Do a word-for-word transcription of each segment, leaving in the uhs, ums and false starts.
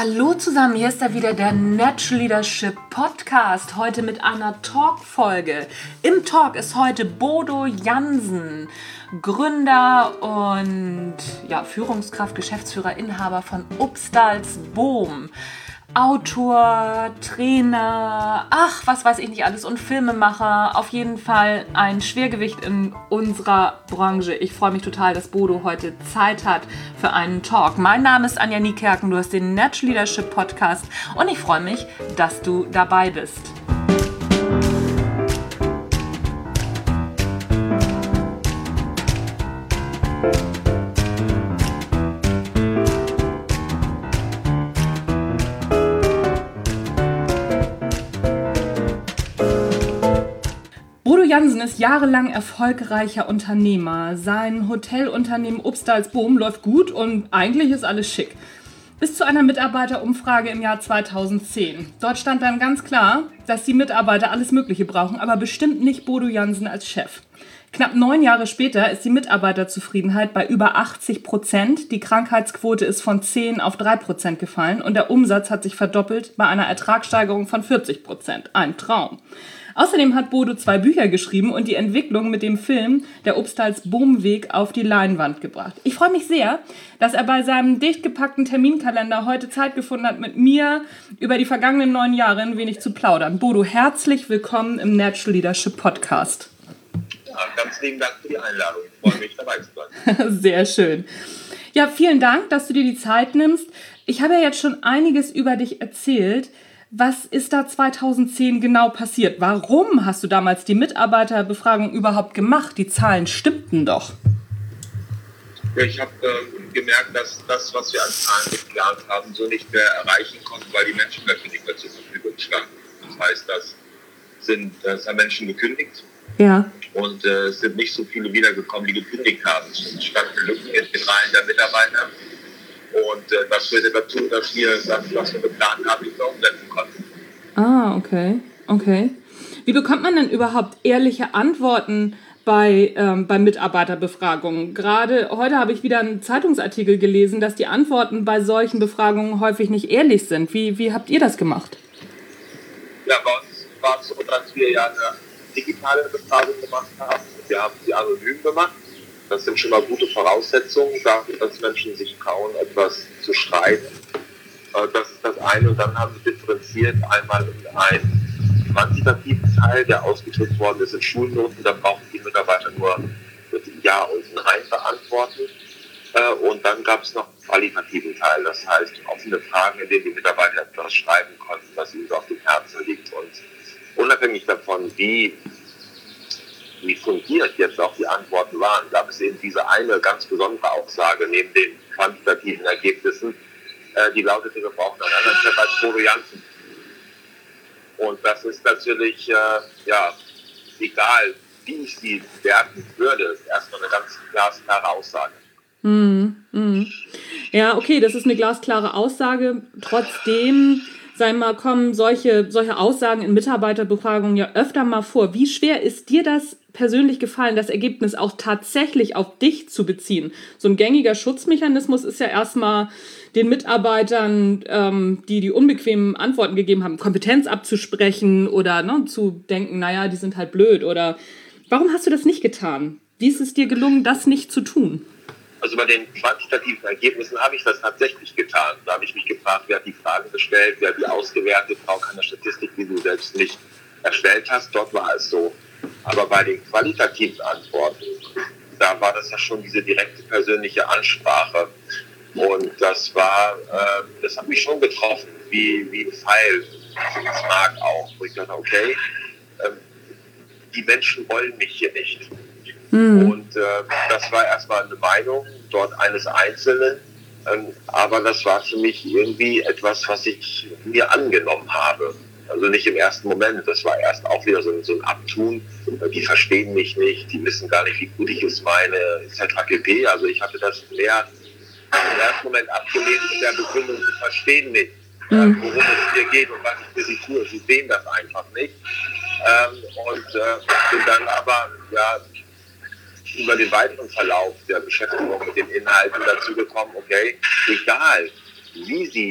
Hallo zusammen, hier ist da wieder der Natural Leadership Podcast, heute mit einer Talk-Folge. Im Talk ist heute Bodo Jansen, Gründer und ja, Führungskraft, Geschäftsführer, Inhaber von Upstal's Boom. Autor, Trainer, ach, was weiß ich nicht alles und Filmemacher. Auf jeden Fall ein Schwergewicht in unserer Branche. Ich freue mich total, dass Bodo heute Zeit hat für einen Talk. Mein Name ist Anja Niekerken, du hast den Natural Leadership Podcast und ich freue mich, dass du dabei bist. Bodo Jansen ist jahrelang erfolgreicher Unternehmer. Sein Hotelunternehmen Upstal's Boom läuft gut und eigentlich ist alles schick. Bis zu einer Mitarbeiterumfrage im Jahr zweitausendzehn. Dort stand dann ganz klar, dass die Mitarbeiter alles Mögliche brauchen, aber bestimmt nicht Bodo Jansen als Chef. Knapp neun Jahre später ist die Mitarbeiterzufriedenheit bei über achtzig Prozent. Die Krankheitsquote ist von zehn auf drei Prozent gefallen und der Umsatz hat sich verdoppelt bei einer Ertragssteigerung von vierzig Prozent. Ein Traum. Außerdem hat Bodo zwei Bücher geschrieben und die Entwicklung mit dem Film Der Upstal's Boom Weg auf die Leinwand gebracht. Ich freue mich sehr, dass er bei seinem dicht gepackten Terminkalender heute Zeit gefunden hat, mit mir über die vergangenen neun Jahre ein wenig zu plaudern. Bodo, herzlich willkommen im Natural Leadership Podcast. Ja, ganz lieben Dank für die Einladung. Ich freue mich, dabei zu sein. Sehr schön. Ja, vielen Dank, dass du dir die Zeit nimmst. Ich habe ja jetzt schon einiges über dich erzählt. Was ist da zweitausendzehn genau passiert? Warum hast du damals die Mitarbeiterbefragung überhaupt gemacht? Die Zahlen stimmten doch. Ja, ich habe äh, gemerkt, dass das, was wir an Zahlen geplant haben, so nicht mehr erreichen konnten, weil die Menschen dafür nicht mehr zur Verfügung standen. Das heißt, das sind, das haben Menschen gekündigt. Ja. Und äh, es sind nicht so viele wiedergekommen, die gekündigt haben. Es standen Lücken in den Reihen der Mitarbeiter. Und äh, das führte dazu, dass wir das, was wir geplant haben, nicht mehr umsetzen konnten. Ah, okay. Okay. Wie bekommt man denn überhaupt ehrliche Antworten bei, ähm, bei Mitarbeiterbefragungen? Gerade heute habe ich wieder einen Zeitungsartikel gelesen, dass die Antworten bei solchen Befragungen häufig nicht ehrlich sind. Wie, wie habt ihr das gemacht? Ja, bei uns war es so, dass wir ja eine digitale Befragung gemacht haben. Wir haben sie anonym gemacht. Das sind schon mal gute Voraussetzungen dafür, dass Menschen sich trauen, etwas zu schreiben. Das ist das eine. Und dann haben wir differenziert einmal in einen quantitativen Teil, der ausgedrückt worden ist in Schulnoten. Da brauchen die Mitarbeiter nur mit Ja und Nein beantworten. Und dann gab es noch einen qualitativen Teil. Das heißt, offene Fragen, in denen die Mitarbeiter etwas schreiben konnten, was ihnen so auf dem Herzen liegt. Und unabhängig davon, wie wie fundiert jetzt auch die Antworten waren, gab es eben diese eine ganz besondere Aussage neben den quantitativen Ergebnissen, äh, die lautete, wir brauchen einen anderen Chef als Bodo Jansen. Und das ist natürlich, äh, ja, egal, wie ich sie bewerten würde, erstmal eine ganz glasklare Aussage. Mm, mm. Ja, okay, das ist eine glasklare Aussage. Trotzdem, sagen wir mal, kommen solche, solche Aussagen in Mitarbeiterbefragungen ja öfter mal vor. Wie schwer ist dir das persönlich gefallen, das Ergebnis auch tatsächlich auf dich zu beziehen? So ein gängiger Schutzmechanismus ist ja erstmal den Mitarbeitern, ähm, die die unbequemen Antworten gegeben haben, Kompetenz abzusprechen oder ne, zu denken, naja, die sind halt blöd. Oder warum hast du das nicht getan? Wie ist es dir gelungen, das nicht zu tun? Also bei den quantitativen Ergebnissen habe ich das tatsächlich getan. Da habe ich mich gefragt, wer hat die Fragen gestellt, wer hat die ausgewertet, auch keine Statistik, die du selbst nicht erstellt hast. Dort war es so. Aber bei den qualitativen Antworten, da war das ja schon diese direkte persönliche Ansprache. Und das war, äh, das hat mich schon getroffen, wie, wie ein Pfeil ins Mark auch. Wo ich dachte, okay, äh, die Menschen wollen mich hier nicht. Mhm. Und äh, das war erstmal eine Meinung dort eines Einzelnen. Ähm, aber das war für mich irgendwie etwas, was ich mir angenommen habe. Also nicht im ersten Moment, das war erst auch wieder so ein, so ein Abtun. Die verstehen mich nicht, die wissen gar nicht, wie gut ich es meine, et cetera pp. Also ich hatte das mehr im ersten Moment abgelehnt mit der Begründung, sie verstehen nicht, mhm. worum es hier geht und was ich für sie tue. Sie sehen das einfach nicht. Ähm, und äh, bin dann aber ja, über den weiteren Verlauf der Beschäftigung mit den Inhalten dazu gekommen, okay, egal wie sie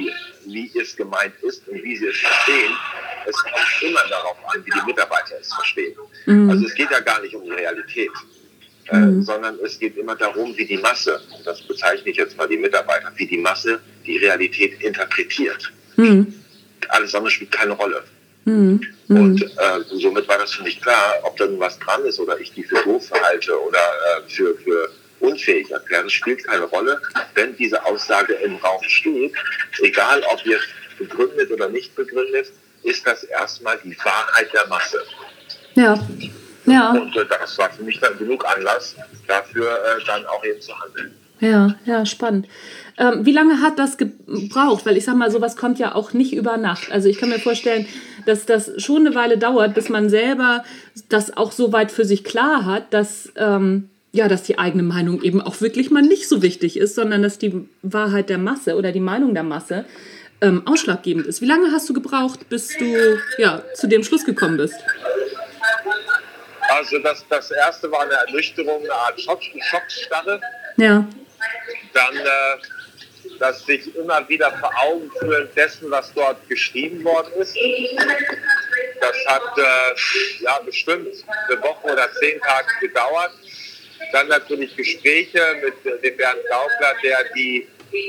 wie es gemeint ist und wie sie es verstehen. Es kommt immer darauf an, wie die Mitarbeiter es verstehen. Mhm. Also es geht ja gar nicht um die Realität, mhm. äh, sondern es geht immer darum, wie die Masse, das bezeichne ich jetzt mal die Mitarbeiter, wie die Masse die Realität interpretiert. Mhm. Alles andere spielt keine Rolle. Mhm. Und äh, somit war das für mich klar, ob da nun was dran ist oder ich die für doof verhalte oder äh, für, für unfähig erkläre, das spielt keine Rolle, wenn diese Aussage im Raum steht, egal ob jetzt begründet oder nicht begründet, ist das erstmal die Wahrheit der Masse. Ja. Ja. Und äh, das war für mich dann genug Anlass, dafür äh, dann auch eben zu handeln. Ja, ja, spannend. Ähm, wie lange hat das gebraucht? Weil ich sag mal, sowas kommt ja auch nicht über Nacht. Also ich kann mir vorstellen, dass das schon eine Weile dauert, bis man selber das auch so weit für sich klar hat, dass, ähm, ja, dass die eigene Meinung eben auch wirklich mal nicht so wichtig ist, sondern dass die Wahrheit der Masse oder die Meinung der Masse ähm, ausschlaggebend ist. Wie lange hast du gebraucht, bis du ja, zu dem Schluss gekommen bist? Also das, das erste war eine Ernüchterung, eine Art Schock, Schockstarre. Ja. Dann äh, das sich immer wieder vor Augen führen dessen, was dort geschrieben worden ist. Das hat äh, ja bestimmt eine Woche oder zehn Tage gedauert. Dann natürlich Gespräche mit äh, dem Bernd Gaukler, der die,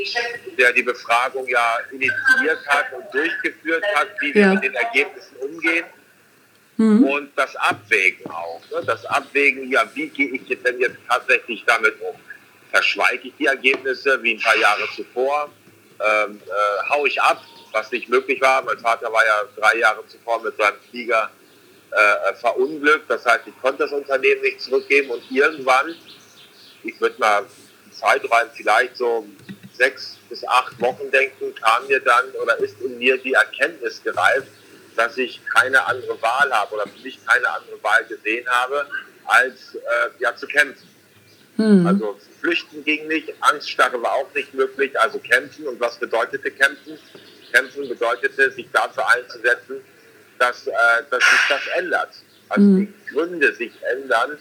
der die Befragung ja initiiert hat und durchgeführt hat, wie wir ja. mit den Ergebnissen umgehen. Mhm. Und das Abwägen auch. Ne? Das Abwägen, ja, wie gehe ich denn jetzt tatsächlich damit um? Verschweige ich die Ergebnisse wie ein paar Jahre zuvor? Ähm, äh, hau ich ab, was nicht möglich war. Mein Vater war ja drei Jahre zuvor mit seinem Flieger äh, verunglückt. Das heißt, ich konnte das Unternehmen nicht zurückgeben. Und irgendwann, ich würde mal Zeitraum vielleicht so sechs bis acht Wochen denken, kam mir dann oder ist in mir die Erkenntnis gereift, dass ich keine andere Wahl habe oder für mich keine andere Wahl gesehen habe, als äh, ja, zu kämpfen. Hm. Also flüchten ging nicht, Angststarre war auch nicht möglich, also kämpfen. Und was bedeutete kämpfen? Kämpfen bedeutete, sich dafür einzusetzen, dass, äh, dass sich das ändert. Also hm. die Gründe sich ändern,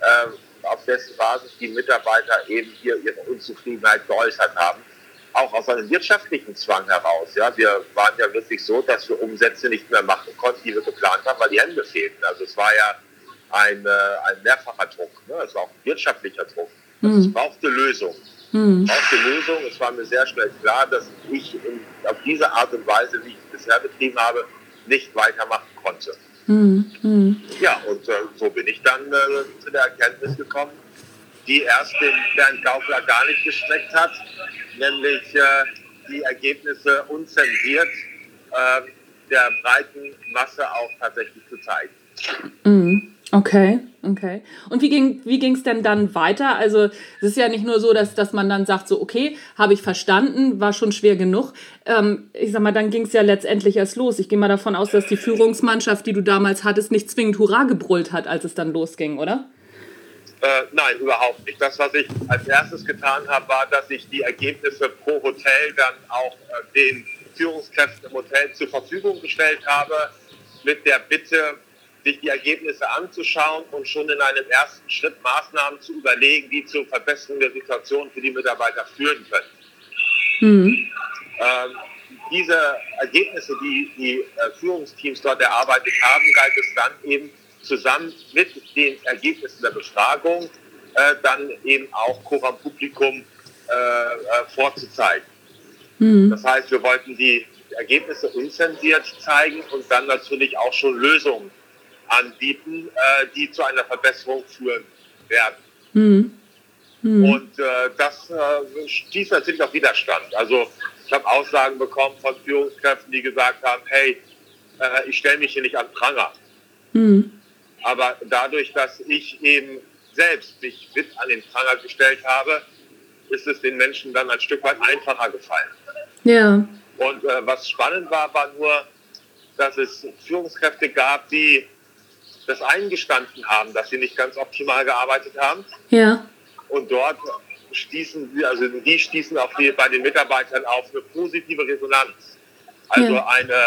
äh, auf dessen Basis die Mitarbeiter eben hier ihre Unzufriedenheit geäußert haben. Auch aus einem wirtschaftlichen Zwang heraus. Ja, wir waren ja wirklich so, dass wir Umsätze nicht mehr machen konnten, die wir geplant haben, weil die Hände fehlten. Also es war ja ein, äh, ein mehrfacher Druck. Ne? Es war auch ein wirtschaftlicher Druck. Also mhm. es brauchte Lösung. Mhm. Es brauchte Lösung. Es war mir sehr schnell klar, dass ich in, auf diese Art und Weise, wie ich es bisher betrieben habe, nicht weitermachen konnte. Mhm. Mhm. Ja, und äh, so bin ich dann äh, zu der Erkenntnis gekommen, die erst den Bernd Gaukler gar nicht gestreckt hat, nämlich äh, die Ergebnisse unzensiert äh, der breiten Masse auch tatsächlich zu zeigen. Mhm. Okay, okay. Und wie ging wie ging es denn dann weiter? Also es ist ja nicht nur so, dass, dass man dann sagt, so okay, habe ich verstanden, war schon schwer genug. Ähm, ich sag mal, dann ging es ja letztendlich erst los. Ich gehe mal davon aus, dass die Führungsmannschaft, die du damals hattest, nicht zwingend Hurra gebrüllt hat, als es dann losging, oder? Äh, nein, überhaupt nicht. Das, was ich als erstes getan habe, war, dass ich die Ergebnisse pro Hotel dann auch äh, den Führungskräften im Hotel zur Verfügung gestellt habe, mit der Bitte, sich die Ergebnisse anzuschauen und schon in einem ersten Schritt Maßnahmen zu überlegen, die zur Verbesserung der Situation für die Mitarbeiter führen können. Mhm. Ähm, diese Ergebnisse, die die äh, Führungsteams dort erarbeitet haben, galt es dann eben zusammen mit den Ergebnissen der Befragung äh, dann eben auch Coram Publicum äh, äh, vorzuzeigen. Mhm. Das heißt, wir wollten die Ergebnisse unzensiert zeigen und dann natürlich auch schon Lösungen anbieten, äh, die zu einer Verbesserung führen werden. Mhm. Mhm. Und äh, das äh, stieß natürlich auf Widerstand. Also ich habe Aussagen bekommen von Führungskräften, die gesagt haben, hey, äh, ich stelle mich hier nicht an Pranger. Mhm. Aber dadurch, dass ich eben selbst mich mit an den Pranger gestellt habe, ist es den Menschen dann ein Stück weit einfacher gefallen. Ja. Und äh, was spannend war, war nur, dass es Führungskräfte gab, die das eingestanden haben, dass sie nicht ganz optimal gearbeitet haben. Ja. Und dort stießen, also die stießen auf die, bei den Mitarbeitern auf eine positive Resonanz. Also ja. eine,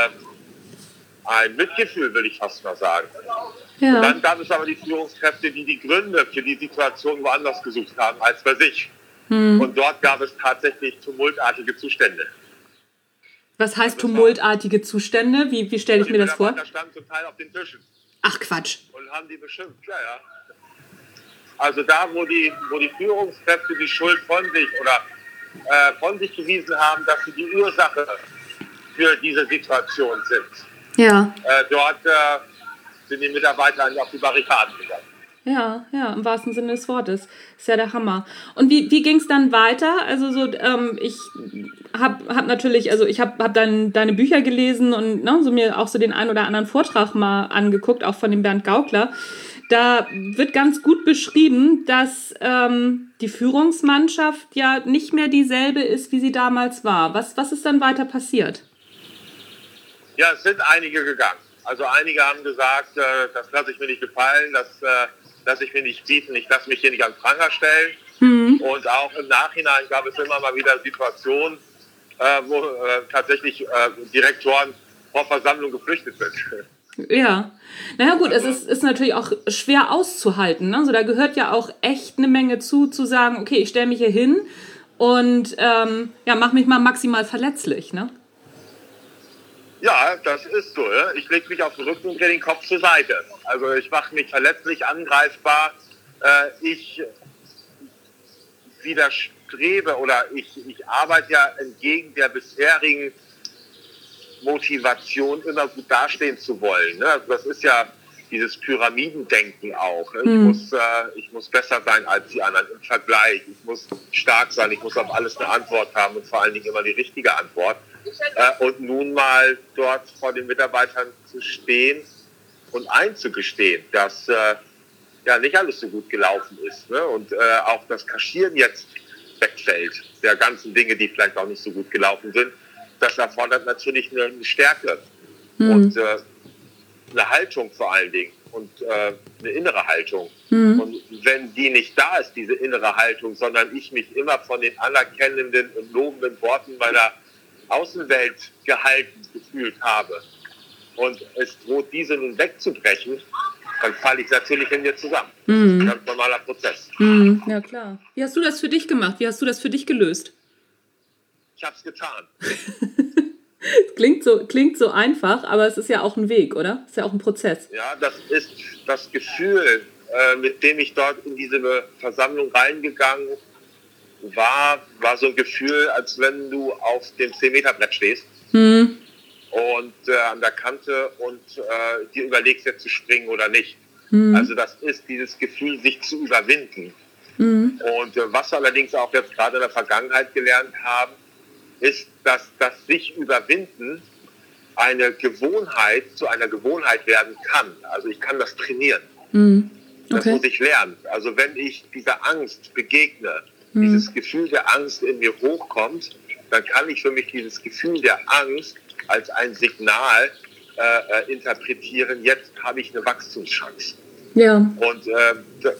ein Mitgefühl, will ich fast mal sagen. Ja. Und dann gab es aber die Führungskräfte, die die Gründe für die Situation woanders gesucht haben als bei sich. Hm. Und dort gab es tatsächlich tumultartige Zustände. Was heißt tumultartige Zustände? Wie, wie stelle ich mir das vor? Die standen zum Teil auf den Tischen. Ach Quatsch. Und haben die beschimpft, ja, ja. Also da, wo die, wo die Führungskräfte die Schuld von sich oder äh, von sich gewiesen haben, dass sie die Ursache für diese Situation sind. Ja. Äh, dort äh, sind die Mitarbeiter auf die Barrikaden gegangen. Ja, ja, im wahrsten Sinne des Wortes. Ist ja der Hammer. Und wie, wie ging es dann weiter? Also so, ähm, ich habe hab natürlich, also ich habe hab dann deine Bücher gelesen und ne, so mir auch so den einen oder anderen Vortrag mal angeguckt, auch von dem Bernd Gaukler. Da wird ganz gut beschrieben, dass ähm, die Führungsmannschaft ja nicht mehr dieselbe ist, wie sie damals war. Was, was ist dann weiter passiert? Ja, es sind einige gegangen. Also einige haben gesagt, äh, das lasse ich mir nicht gefallen, das äh, lasse ich mir nicht bieten, ich lasse mich hier nicht an den Pranger stellen. Mhm. Und auch im Nachhinein gab es immer mal wieder Situationen, äh, wo äh, tatsächlich äh, Direktoren vor Versammlung geflüchtet sind. Ja, naja gut, also, es ist, ist natürlich auch schwer auszuhalten. Ne? Also da gehört ja auch echt eine Menge zu, zu sagen, okay, ich stelle mich hier hin und ähm, ja, mach mich mal maximal verletzlich, ne? Ja, das ist so. Ja? Ich lege mich auf den Rücken und drehe den Kopf zur Seite. Also ich mache mich verletzlich, angreifbar. Äh, ich widerstrebe oder ich, ich arbeite ja entgegen der bisherigen Motivation, immer gut dastehen zu wollen. Ne? Also das ist ja dieses Pyramidendenken auch. Ne? Ich, mhm. muss, äh, ich muss besser sein als die anderen im Vergleich. Ich muss stark sein, ich muss auf alles eine Antwort haben und vor allen Dingen immer die richtige Antwort. Äh, und nun mal dort vor den Mitarbeitern zu stehen und einzugestehen, dass äh, ja nicht alles so gut gelaufen ist. Ne? Und äh, auch das Kaschieren jetzt wegfällt, der ganzen Dinge, die vielleicht auch nicht so gut gelaufen sind. Das erfordert natürlich eine, eine Stärke mhm. und äh, eine Haltung vor allen Dingen und äh, eine innere Haltung. Mhm. Und wenn die nicht da ist, diese innere Haltung, sondern ich mich immer von den anerkennenden und lobenden Worten meiner Außenwelt gehalten gefühlt habe und es droht, diese nun wegzubrechen, dann falle ich natürlich in mir zusammen. Mhm. Das ist ein ganz normaler Prozess. Mhm. Ja, klar. Wie hast du das für dich gemacht? Wie hast du das für dich gelöst? Ich habe es getan. klingt, so, klingt so einfach, aber es ist ja auch ein Weg, oder? Es ist ja auch ein Prozess. Ja, das ist das Gefühl, äh, mit dem ich dort in diese Versammlung reingegangen war, war so ein Gefühl, als wenn du auf dem zehn-Meter-Brett stehst hm. und äh, an der Kante und äh, dir überlegst, jetzt zu springen oder nicht. Hm. Also das ist dieses Gefühl, sich zu überwinden. Hm. Und äh, was wir allerdings auch jetzt gerade in der Vergangenheit gelernt haben, ist, dass das sich überwinden eine Gewohnheit zu einer Gewohnheit werden kann. Also ich kann das trainieren. Hm. Okay. Das muss ich lernen. Also wenn ich dieser Angst begegne, hm. dieses Gefühl der Angst in mir hochkommt, dann kann ich für mich dieses Gefühl der Angst als ein Signal äh, interpretieren, jetzt habe ich eine Wachstumschance. Ja. Und äh,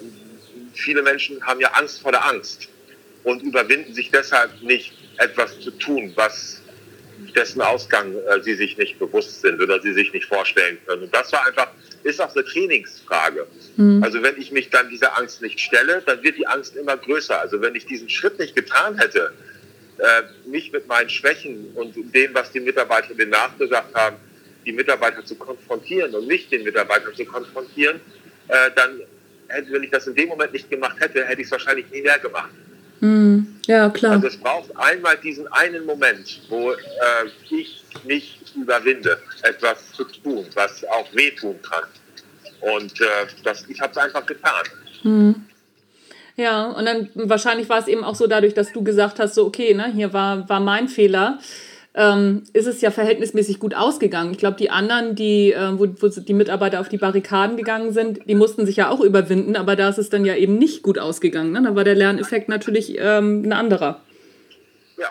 viele Menschen haben ja Angst vor der Angst und überwinden sich deshalb nicht, etwas zu tun, was dessen Ausgang äh, sie sich nicht bewusst sind oder sie sich nicht vorstellen können. Und das war einfach, ist auch eine Trainingsfrage. Mhm. Also wenn ich mich dann dieser Angst nicht stelle, dann wird die Angst immer größer. Also wenn ich diesen Schritt nicht getan hätte, äh, mich mit meinen Schwächen und dem, was die Mitarbeiter mir nachgesagt haben, die Mitarbeiter zu konfrontieren und nicht den Mitarbeiter zu konfrontieren, äh, dann hätte, wenn ich das in dem Moment nicht gemacht hätte, hätte ich es wahrscheinlich nie mehr gemacht. Mhm. Ja, klar. Also es braucht einmal diesen einen Moment, wo äh, ich mich überwinde, etwas zu tun, was auch wehtun kann. Und äh, das, ich habe es einfach getan. Mhm. Ja, und dann wahrscheinlich war es eben auch so dadurch, dass du gesagt hast, so okay, ne, hier war, war mein Fehler, ähm, ist es ja verhältnismäßig gut ausgegangen. Ich glaube, die anderen, die, äh, wo, wo die Mitarbeiter auf die Barrikaden gegangen sind, die mussten sich ja auch überwinden, aber da ist es dann ja eben nicht gut ausgegangen. Ne? Da war der Lerneffekt natürlich ähm, ein anderer. Ja.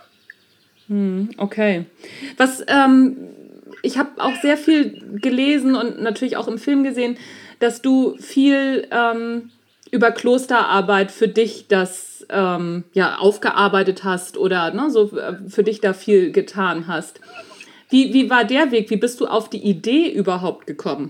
Hm, okay. Was, ähm, ich habe auch sehr viel gelesen und natürlich auch im Film gesehen, dass du viel ähm, über Klosterarbeit für dich das ähm, ja, aufgearbeitet hast oder ne, so für dich da viel getan hast. Wie, wie war der Weg? Wie bist du auf die Idee überhaupt gekommen?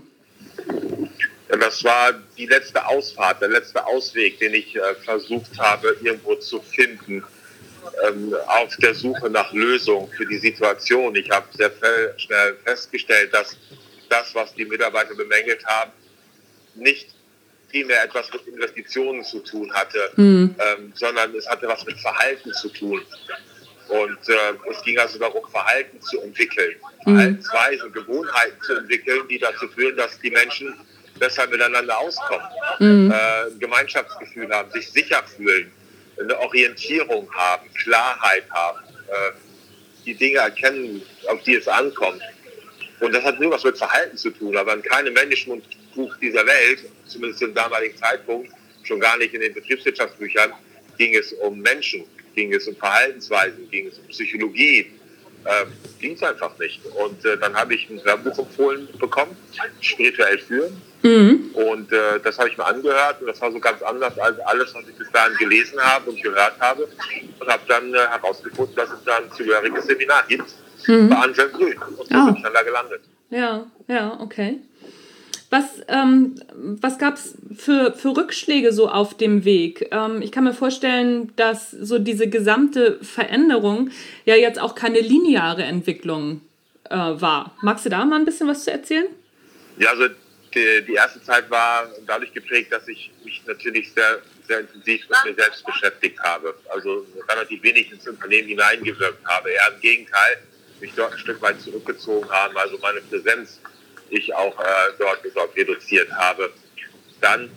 Ja, das war die letzte Ausfahrt, der letzte Ausweg, den ich äh, versucht habe, irgendwo zu finden. ähm, auf der Suche nach Lösungen für die Situation. Ich habe sehr schnell festgestellt, dass das, was die Mitarbeiter bemängelt haben, nicht primär etwas mit Investitionen zu tun hatte, mhm. ähm, sondern es hatte was mit Verhalten zu tun. Und äh, es ging also darum, Verhalten zu entwickeln, mhm. Verhaltensweisen, Gewohnheiten zu entwickeln, die dazu führen, dass die Menschen besser miteinander auskommen, mhm. äh, ein Gemeinschaftsgefühl haben, sich sicher fühlen, eine Orientierung haben, Klarheit haben, äh, die Dinge erkennen, auf die es ankommt. Und das hat nur was mit Verhalten zu tun, aber in keinem Managementbuch dieser Welt, zumindest zum damaligen Zeitpunkt, schon gar nicht in den Betriebswirtschaftsbüchern, ging es um Menschen, ging es um Verhaltensweisen, ging es um Psychologie, äh, ging es einfach nicht. Und äh, dann habe ich ein Hörbuch empfohlen bekommen, Spirituell führen. Mhm. Und äh, das habe ich mir angehört und das war so ganz anders als alles, was ich bis dahin gelesen habe und gehört habe. Und habe dann äh, herausgefunden, dass es da ein zugehöriges Seminar gibt, mhm. bei Anselm Grün. Und so oh. bin ich dann da gelandet. Ja, ja, okay. Was, ähm, was gab es für, für Rückschläge so auf dem Weg? Ähm, ich kann mir vorstellen, dass so diese gesamte Veränderung ja jetzt auch keine lineare Entwicklung äh, war. Magst du da mal ein bisschen was zu erzählen? Ja, also die, die erste Zeit war dadurch geprägt, dass ich mich natürlich sehr, sehr intensiv mit mir selbst beschäftigt habe. Also relativ wenig ins Unternehmen hineingewirkt habe. Eher im Gegenteil, mich dort ein Stück weit zurückgezogen haben, also meine Präsenz ich auch äh, dort, dort reduziert habe. Dann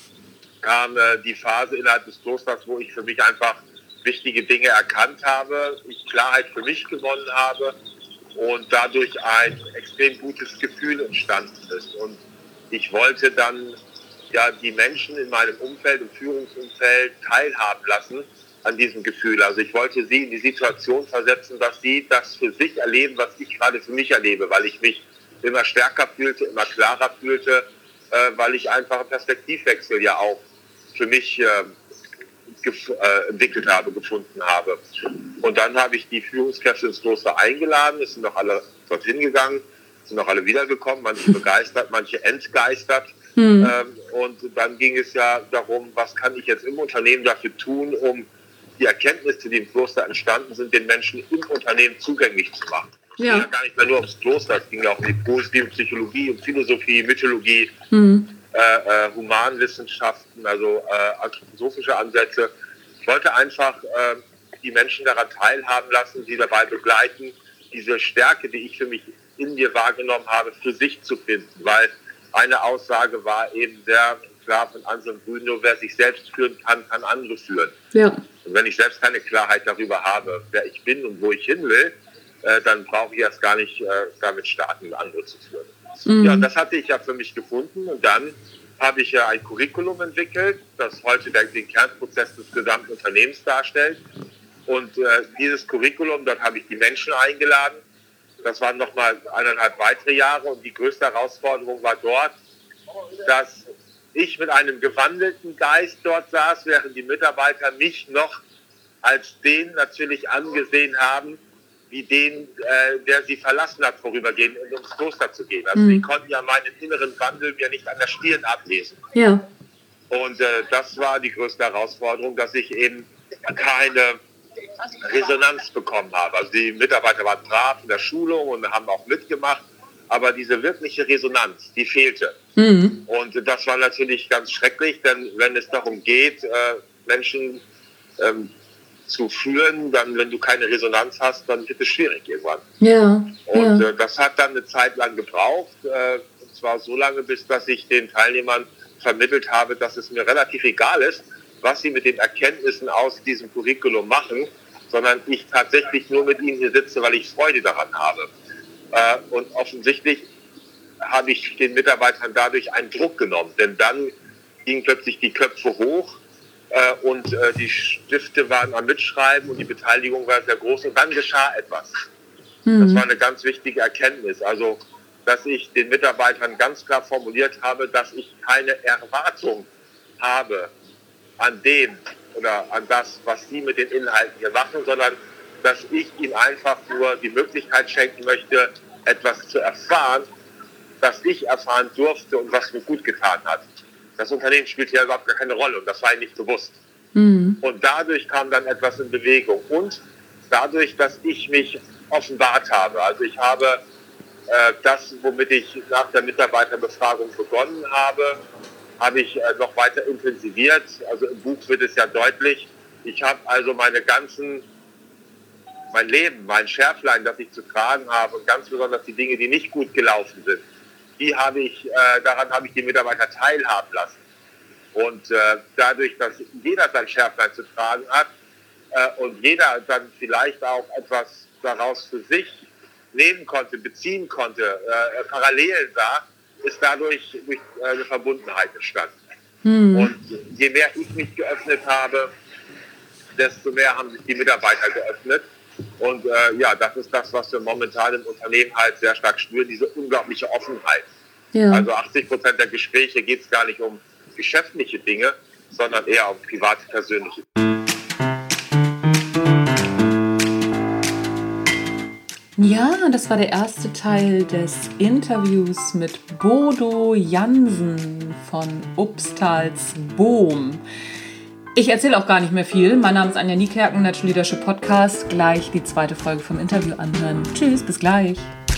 kam äh, die Phase innerhalb des Klosters, wo ich für mich einfach wichtige Dinge erkannt habe, ich Klarheit für mich gewonnen habe und dadurch ein extrem gutes Gefühl entstanden ist. Und ich wollte dann ja die Menschen in meinem Umfeld, im Führungsumfeld teilhaben lassen an diesem Gefühl. Also ich wollte sie in die Situation versetzen, dass sie das für sich erleben, was ich gerade für mich erlebe, weil ich mich immer stärker fühlte, immer klarer fühlte, äh, weil ich einfach einen Perspektivwechsel ja auch für mich äh, gef- äh, entwickelt habe, gefunden habe. Und dann habe ich die Führungskräfte ins Kloster eingeladen, es sind noch alle dorthin gegangen, sind noch alle wiedergekommen, manche begeistert, manche entgeistert. Mhm. Ähm, und dann ging es ja darum, was kann ich jetzt im Unternehmen dafür tun, um die Erkenntnisse, die im Kloster entstanden sind, den Menschen im Unternehmen zugänglich zu machen. Es ging ja gar nicht mehr nur ums Kloster, es ging ja auch um die positive Psychologie, um Philosophie, Mythologie, mhm. äh, äh, Humanwissenschaften, also äh, anthroposophische Ansätze. Ich wollte einfach äh, die Menschen daran teilhaben lassen, sie dabei begleiten, diese Stärke, die ich für mich in mir wahrgenommen habe, für sich zu finden. Weil eine Aussage war eben sehr klar von Anselm Grün, nur wer sich selbst führen kann, kann andere führen. Ja. Und wenn ich selbst keine Klarheit darüber habe, wer ich bin und wo ich hin will, äh, dann brauche ich erst gar nicht äh, damit starten, andere zu führen. Mhm. Ja, das hatte ich ja für mich gefunden und dann habe ich ja ein Curriculum entwickelt, das heute den, den Kernprozess des gesamten Unternehmens darstellt. Und äh, dieses Curriculum, dort habe ich die Menschen eingeladen. Das waren nochmal eineinhalb weitere Jahre und die größte Herausforderung war dort, dass ich mit einem gewandelten Geist dort saß, während die Mitarbeiter mich noch als den natürlich angesehen haben, wie den, äh, der sie verlassen hat, vorübergehend, um ins Kloster zu gehen. Also mhm. die konnten ja meinen inneren Wandel mir nicht an der Stirn ablesen. Ja. Und äh, das war die größte Herausforderung, dass ich eben keine Resonanz bekommen habe. Also die Mitarbeiter waren brav in der Schulung und haben auch mitgemacht, aber diese wirkliche Resonanz, die fehlte. Mhm. Und das war natürlich ganz schrecklich, denn wenn es darum geht, äh, Menschen ähm, zu führen, dann, wenn du keine Resonanz hast, dann wird es schwierig irgendwann. Ja. Und ja. Äh, das hat dann eine Zeit lang gebraucht, äh, und zwar so lange, bis dass ich den Teilnehmern vermittelt habe, dass es mir relativ egal ist, was sie mit den Erkenntnissen aus diesem Curriculum machen, sondern ich tatsächlich nur mit ihnen hier sitze, weil ich Freude daran habe. Äh, und offensichtlich habe ich den Mitarbeitern dadurch einen Druck genommen, denn dann gingen plötzlich die Köpfe hoch äh, und äh, die Stifte waren am Mitschreiben und die Beteiligung war sehr groß und dann geschah etwas. Mhm. Das war eine ganz wichtige Erkenntnis, also dass ich den Mitarbeitern ganz klar formuliert habe, dass ich keine Erwartung habe an dem oder an das, was sie mit den Inhalten hier machen, sondern dass ich ihnen einfach nur die Möglichkeit schenken möchte, etwas zu erfahren, das ich erfahren durfte und was mir gut getan hat. Das Unternehmen spielt hier überhaupt gar keine Rolle und das war ihnen nicht bewusst. Mhm. Und dadurch kam dann etwas in Bewegung. Und dadurch, dass ich mich offenbart habe. Also ich habe äh, das, womit ich nach der Mitarbeiterbefragung begonnen habe, habe ich äh, noch weiter intensiviert. Also im Buch wird es ja deutlich. Ich habe also meine ganzen, mein Leben, mein Schärflein, das ich zu tragen habe und ganz besonders die Dinge, die nicht gut gelaufen sind, die habe ich, äh, daran habe ich die Mitarbeiter teilhaben lassen. Und äh, dadurch, dass jeder sein Schärflein zu tragen hat äh, und jeder dann vielleicht auch etwas daraus für sich nehmen konnte, beziehen konnte, äh, Parallelen sah, ist dadurch durch, äh, eine Verbundenheit entstanden. Hm. Und je mehr ich mich geöffnet habe, desto mehr haben sich die Mitarbeiter geöffnet. Und äh, ja, das ist das, was wir momentan im Unternehmen halt sehr stark spüren, diese unglaubliche Offenheit. Ja. Also achtzig Prozent der Gespräche geht es gar nicht um geschäftliche Dinge, sondern eher um private, persönliche Dinge. Ja, das war der erste Teil des Interviews mit Bodo Jansen von Upstals Boom. Ich erzähle auch gar nicht mehr viel. Mein Name ist Anja Niekerken, Natural Leadership Podcast. Gleich die zweite Folge vom Interview anhören. Tschüss, bis gleich.